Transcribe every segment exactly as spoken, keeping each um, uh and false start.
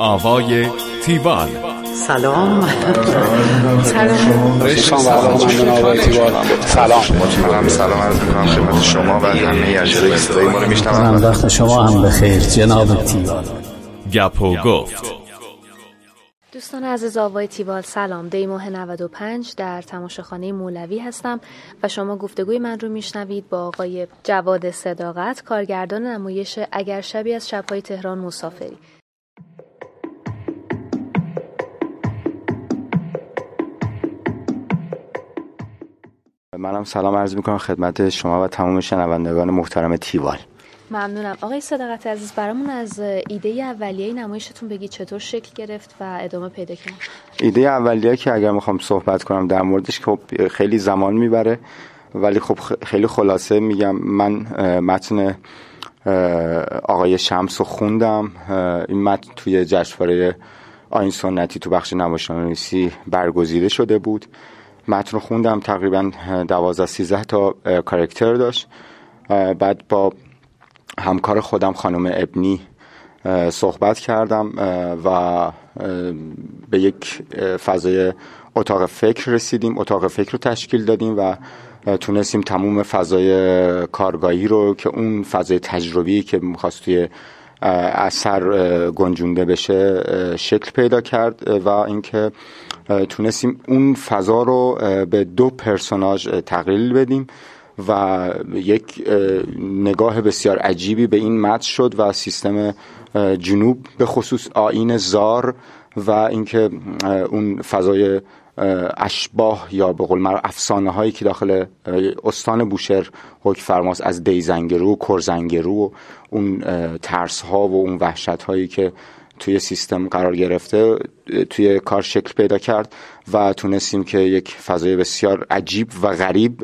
آوای تیوال. سلام. سلام. سلام. سلام. سلام عرض می‌کنم خدمت شما و همه اجرای صدای ما رو میشنوند. وقت شما هم بخیر جناب تیوال. گپ و گفت. دوستان عزیز آوای تیوال سلام. دی ماه نود و پنج در تماشاخانه مولوی هستم و شما گفتگوی من رو میشنوید با آقای جواد صداقت، کارگردان نمایش اگر شبی از شب‌های تهران مسافری. منم سلام عرض میکنم خدمت شما و تمام شنوندگان محترم تیوال. ممنونم. آقای صداقت عزیز، برامون از ایده اولیه نمایشتون بگید چطور شکل گرفت و ادامه پیدا کرد؟ ایده اولیه که اگر میخوام صحبت کنم در موردش که خب خیلی زمان میبره، ولی خب خیلی خلاصه میگم. من متن آقای شمس رو خوندم. این متن توی جشنواره آیین سنتی تو بخش نمایشنامه‌نویسی برگزیده شده بود. متن رو خوندم، تقریبا دوازده سیزده تا کاراکتر داشت. بعد با همکار خودم خانم ابنی صحبت کردم و به یک فضای اتاق فکر رسیدیم. اتاق فکر رو تشکیل دادیم و تونستیم تموم فضای کارگاهی رو که اون فضای تجربی که می‌خواست توی اثر گنجونده بشه شکل پیدا کرد و اینکه تونستیم اون فضا رو به دو پرسوناژ تقلیل بدیم و یک نگاه بسیار عجیبی به این متن شد و سیستم جنوب به خصوص آیین زار و اینکه اون فضای اشباح یا به قول معروف افسانه هایی که داخل استان بوشهر حکم فرماست، از دیزنگرو و کرزنگرو و اون ترس ها و اون وحشت هایی که توی سیستم قرار گرفته توی کار شکل پیدا کرد و تونستیم که یک فضای بسیار عجیب و غریب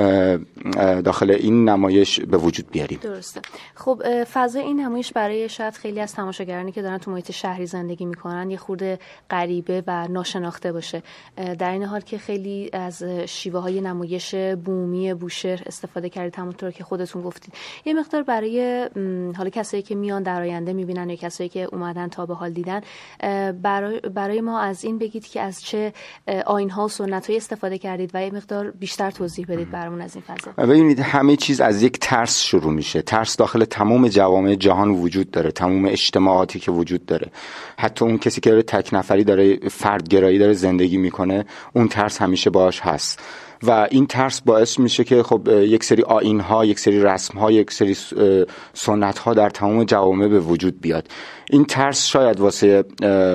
داخل این نمایش به وجود بیاریم. درسته. خب فضای این نمایش برای شاید خیلی از تماشاگرانی که دارن تو محیط شهری زندگی میکنن یه خورده غریبه و ناشناخته باشه، در این حال که خیلی از شیوه های نمایش بومی بوشهر استفاده کردید همونطور که خودتون گفتید. یه مقدار برای حالا کسایی که میان در آینده میبینن یا کسایی که اومدن تا به حال دیدن، برای برای ما از این بگید که از چه آیین‌ها و سنت‌های استفاده کردید و یه مقدار بیشتر توضیح بدید برامون از این فضا. ببینید همه چیز از یک ترس شروع میشه. ترس داخل تمام جوامع جهان وجود داره، تمام اجتماعاتی که وجود داره. حتی اون کسی که داره تک نفری داره فردگرایی داره زندگی میکنه، اون ترس همیشه باهاش هست و این ترس باعث میشه که خب یک سری آیین‌ها، یک سری رسم‌ها، یک سری سنت‌ها در تمام جوامع به وجود بیاد. این ترس شاید واسه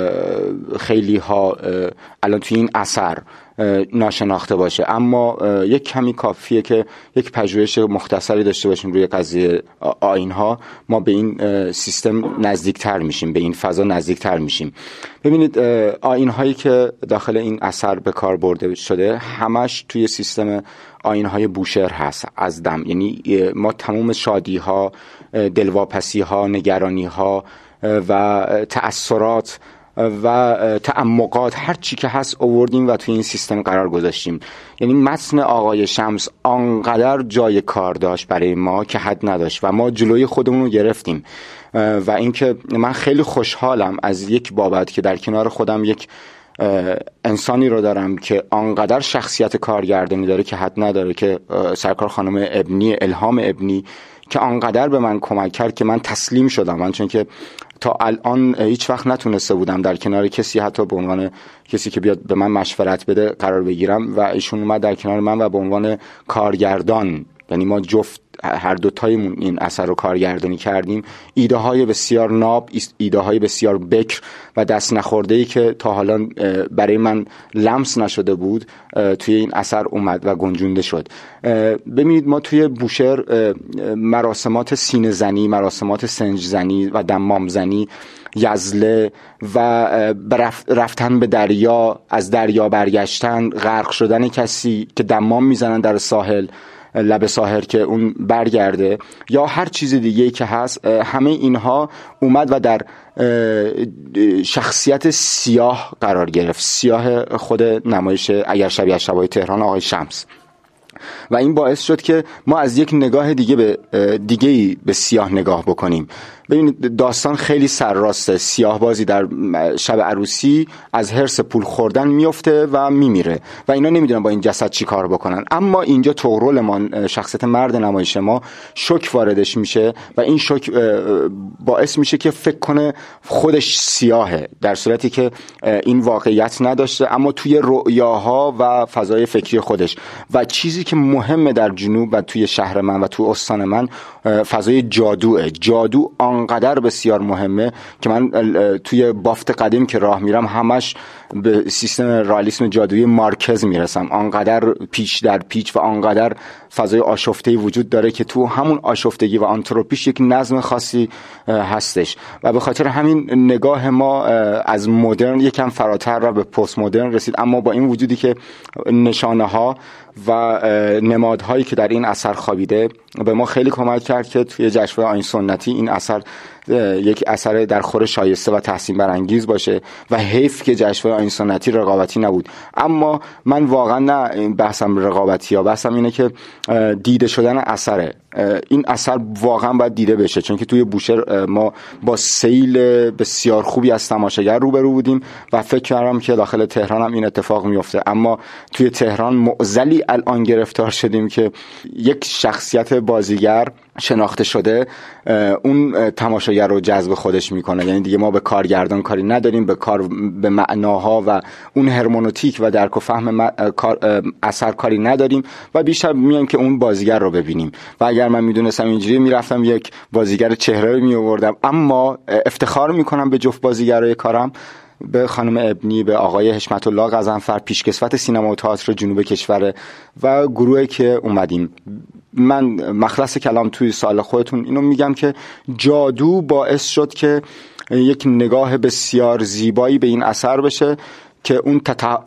خیلی ها الان توی این اثر ناشناخته باشه، اما یک کمی کافیه که یک پژوهش مختصری داشته باشیم روی قضیه آیین‌ها، ما به این سیستم نزدیکتر میشیم، به این فضا نزدیکتر میشیم. ببینید آیین‌هایی که داخل این اثر به کار برده شده همش توی سیستم آیین‌های بوشهر هست از دم. یعنی ما تمام شادی‌ها، دلواپسی‌ها، نگرانی‌ها و تأثیرات و تعمقات هر چی که هست آوردیم و توی این سیستم قرار گذاشتیم. یعنی متن آقای شمس آنقدر جای کار داشت برای ما که حد نداشت و ما جلوی خودمون رو گرفتیم و اینکه من خیلی خوشحالم از یک بابت که در کنار خودم یک انسانی رو دارم که آنقدر شخصیت کارگردانی داره که حد نداره، که سرکار خانم ابنی، الهام ابنی، که آنقدر به من کمک کرد که من تسلیم شدم. من چون که تا الان هیچ وقت نتونسته بودم در کنار کسی، حتی به عنوان کسی که بیاد به من مشورت بده، قرار بگیرم و ایشون اومد در کنار من و به عنوان کارگردان، یعنی ما جفت هر دو تایمون این اثر رو کارگردانی کردیم، ایده های بسیار ناب، ایده های بسیار بکر و دست نخورده ای که تا حالا برای من لمس نشده بود توی این اثر اومد و گنجونده شد. ببینید ما توی بوشهر مراسمات سینه زنی، مراسمات سنج زنی و دمام زنی، یزله و رفتن به دریا، از دریا برگشتن، غرق شدن کسی که دمام میزنن در ساحل، لب ساحل که اون برگرده، یا هر چیز دیگه‌ای که هست، همه اینها اومد و در شخصیت سیاه قرار گرفت. سیاه خود نمایش اگر شبیه از شب‌های تهران آقای شمس. و این باعث شد که ما از یک نگاه دیگه به دیگه‌ای به سیاه نگاه بکنیم. ببینید داستان خیلی سرراسته. سیاه بازی در شب عروسی از حرص پول خوردن میفته و میمیره و اینا نمیدونن با این جسد چی کار بکنن. اما اینجا تغرلمان، شخصیت مرد نمایش ما، شوک واردش میشه و این شوک باعث میشه که فکر کنه خودش سیاهه، در صورتی که این واقعیت نداشته، اما توی رؤیاها و فضای فکری خودش. و چیزی که مهمه در جنوب و توی شهر من و توی استان من فضای جادوه. جادو آنقدر بسیار مهمه که من توی بافت قدیم که راه میرم همش به سیستم رئالیسم جادویی مارکز میرسم. آنقدر پیچ در پیچ و آنقدر فضای آشفته‌ای وجود داره که تو همون آشفتگی و آنتروپیش یک نظم خاصی هستش و به خاطر همین نگاه ما از مدرن یکم فراتر و به پست مدرن رسید. اما با این وجودی که نشانه ها و نمادهایی که در این اثر خوابیده به ما خیلی کمک کرد که توی جشنواره آیین سنتی این اثر یک اثر در خور شایسته و تحسین برانگیز باشه و حیف که جشنواره آیین سنتی رقابتی نبود. اما من واقعا نه این بحثم رقابتی ها، بحثم اینه که دیده شدن اثره. این اثر واقعا باید دیده بشه، چون که توی بوشهر ما با سیل بسیار خوبی از تماشاگر روبرو بودیم و فکر کردم که داخل تهران هم این اتفاق میفته. اما توی تهران معضلی الان گرفتار شدیم که یک شخصیت بازیگر شناخته شده اون تماشاگر رو جذب خودش میکنه. یعنی دیگه ما به کارگردان کاری نداریم، به کار به معناها و اون هرمنوتیک و درک و فهم اثر کاری نداریم و بیشتر میایم که اون بازیگر رو ببینیم. و اگر من میدونستم اینجوری میرفتم یک بازیگر چهره رو میآوردم. اما افتخار میکنم به جفت بازیگرای کارم، به خانم ابنی، به آقای حشمت الله قزنفر، پیشکسوت سینما و تئاتر جنوب کشور و گروهی که اومدیم. من مخلص کلام توی سوال خودتون اینو میگم که جادو باعث شد که یک نگاه بسیار زیبایی به این اثر بشه که اون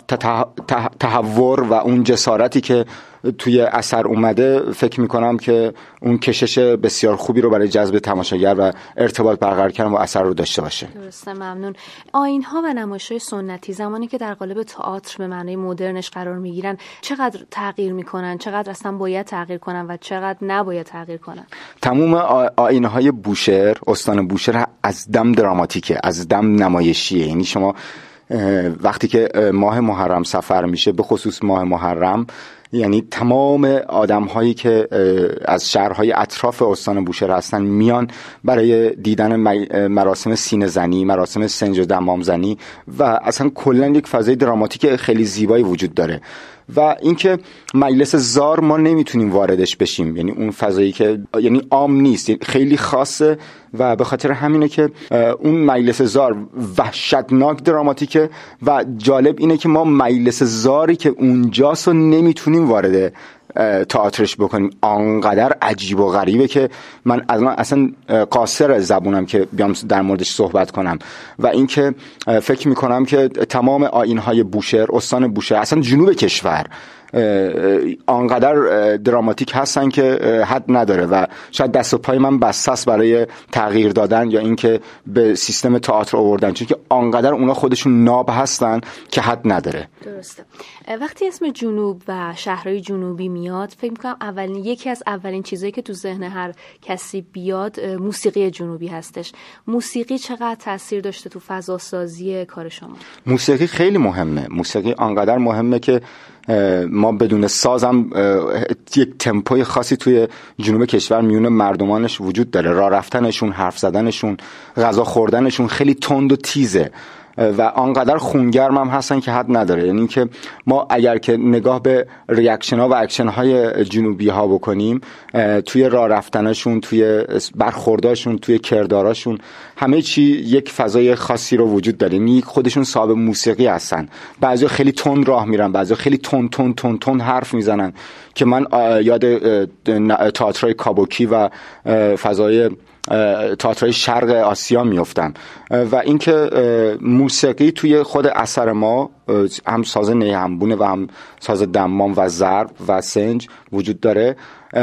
تحور و اون جسارتی که توی اثر اومده فکر میکنم که اون کشش بسیار خوبی رو برای جذب تماشاگر و ارتباط برقرار کردن با اثر رو داشته باشه. درسته، ممنون. آیین‌ها و نمایش‌های سنتی زمانی که در قالب تئاتر به معنای مدرنش قرار میگیرن چقدر تغییر میکنن، چقدر اصلا باید تغییر کنن و چقدر نباید تغییر کنن؟ تموم آیین‌های بوشهر، استان بوشهر از دم دراماتیکه، از دم نمایشیه. یعنی شما وقتی که ماه محرم سفر میشه، به خصوص ماه محرم، یعنی تمام آدم هایی که از شهرهای اطراف استان بوشهر هستن میان برای دیدن مراسم سینه زنی، مراسم سنج و دمام زنی و اصلا کلا یک فضای دراماتیک خیلی زیبایی وجود داره. و اینکه مجلس زار ما نمیتونیم واردش بشیم، یعنی اون فضایی که یعنی عام نیست، خیلی خاصه و به خاطر همینه که اون مجلس زار وحشتناک دراماتیکه و جالب اینه که ما مجلس زاری که اونجاست رو نمیتونیم وارد تئاترش بکنیم. آنقدر عجیب و غریبه که من اصلا قاصر زبونم که بیام در موردش صحبت کنم. و اینکه فکر میکنم که تمام آیین‌های بوشهر، استان بوشهر، اصلا جنوب کشور آنقدر دراماتیک هستن که حد نداره و شاید دست و پای من بسته است برای تغییر دادن یا اینکه به سیستم تئاتر آوردن، چون که آنقدر اونا خودشون ناب هستن که حد نداره. درسته. وقتی اسم جنوب و شهرهای جنوبی میاد، فکر می‌کنم اولین یکی از اولین چیزایی که تو ذهن هر کسی بیاد موسیقی جنوبی هستش. موسیقی چقدر تاثیر داشته تو فضا سازی کار شما؟ موسیقی خیلی مهمه. موسیقی آنقدر مهمه که ما بدون سازم یک تمپوی خاصی توی جنوب کشور میون مردمانش وجود داره. راه رفتنشون، حرف زدنشون، غذا خوردنشون خیلی تند و تیزه و آنقدر خونگرم هم هستن که حد نداره. یعنی که ما اگر که نگاه به ریاکشن ها و اکشن های جنوبی ها بکنیم، توی راه رفتنشون، توی برخورداشون، توی کرداراشون، همه چی یک فضای خاصی رو وجود داره. یعنی خودشون صاحب موسیقی هستن. بعضیا خیلی تند راه میرن، بعضیا خیلی تند تند تند تند حرف میزنن که من یاد تئاترای کابوکی و فضای تئاترهای شرق آسیا میافتم. و اینکه موسیقی توی خود اثر ما هم ساز نی همبونه و هم ساز دمام و ضرب و سنج وجود داره،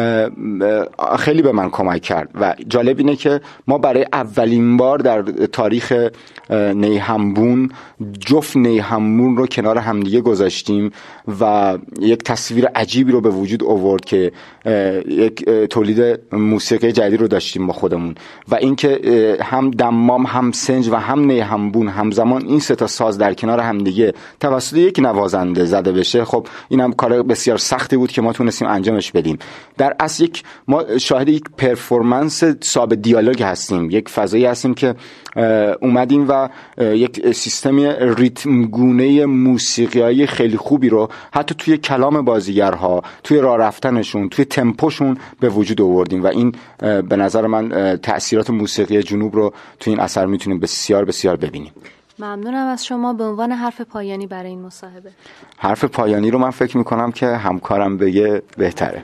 خیلی به من کمک کرد. و جالب اینه که ما برای اولین بار در تاریخ نی همبون جفت نی همبون رو کنار همدیگه گذاشتیم و یک تصویر عجیبی رو به وجود آورد که یک تولید موسیقی جدید رو داشتیم با خودمون. و اینکه هم دمام هم سنج و هم نی همبون همزمان این سه تا ساز در کنار همدیگه توسط یک نوازنده زده بشه، خب اینم کار بسیار سختی بود که ما تونستیم انجامش بدیم. در اصل یک ما شاهد یک پرفورمنس صاحب دیالوگ هستیم، یک فضایی هستیم که اومدیم و یک سیستم ریتم گونه موسیقیایی خیلی خوبی رو حتی توی کلام بازیگرها، توی راه رفتنشون، توی تمپوشون به وجود آوردیم و این به نظر من تأثیرات موسیقی جنوب رو توی این اثر میتونیم بسیار بسیار ببینیم. ممنونم از شما. به عنوان حرف پایانی برای این مصاحبه. حرف پایانی رو من فکر میکنم که همکارم بگه بهتره.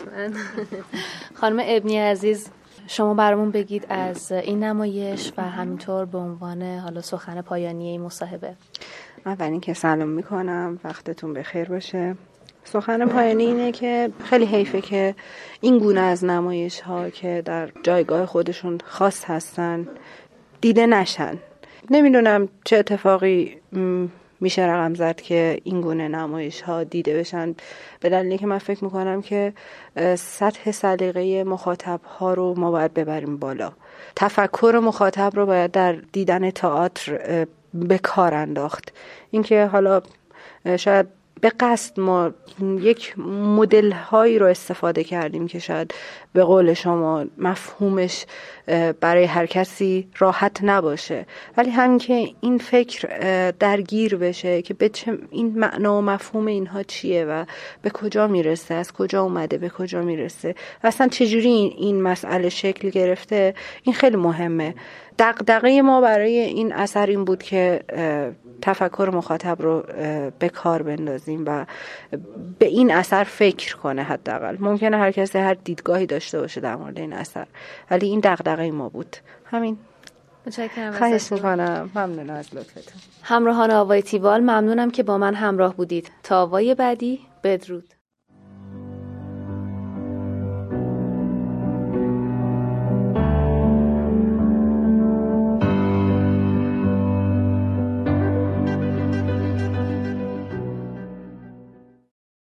خانم ابنی عزیز، شما برامون بگید از این نمایش و همینطور به عنوان حالا سخن پایانی این مصاحبه. اولین که سلام میکنم، وقتتون بخیر باشه. سخن پایانی اینه که خیلی حیفه که این گونه از نمایش ها که در جایگاه خودشون خاص هستن دیده نشن. نمیدونم چه اتفاقی میشه رقم زد که این گونه نمایش ها دیده بشن، به دلیلی که من فکر میکنم که سطح سلیقه مخاطب ها رو ما باید ببریم بالا. تفکر مخاطب رو باید در دیدن تئاتر به کار انداخت. اینکه حالا شاید به قصد ما یک مدل هایی رو استفاده کردیم که شاید به قول شما مفهومش برای هر کسی راحت نباشه، ولی همین که این فکر درگیر بشه که به چه این معنا و مفهوم اینها چیه و به کجا میرسه، از کجا اومده به کجا میرسه و اصلا چجوری این مسئله شکل گرفته، این خیلی مهمه. دغدغه ما برای این اثر این بود که تفکر مخاطب رو به کار بندازیم و به این اثر فکر کنه. حداقل ممکنه هر کسی هر دیدگاهی داشته باشه در مورد این اثر، ولی این دغدغه ما بود. همین. متشکرم. خواهش میکنم. ممنون از لطفتون. همراهان آوای تیوال، ممنونم که با من همراه بودید. تا آوای بعدی، بدرود.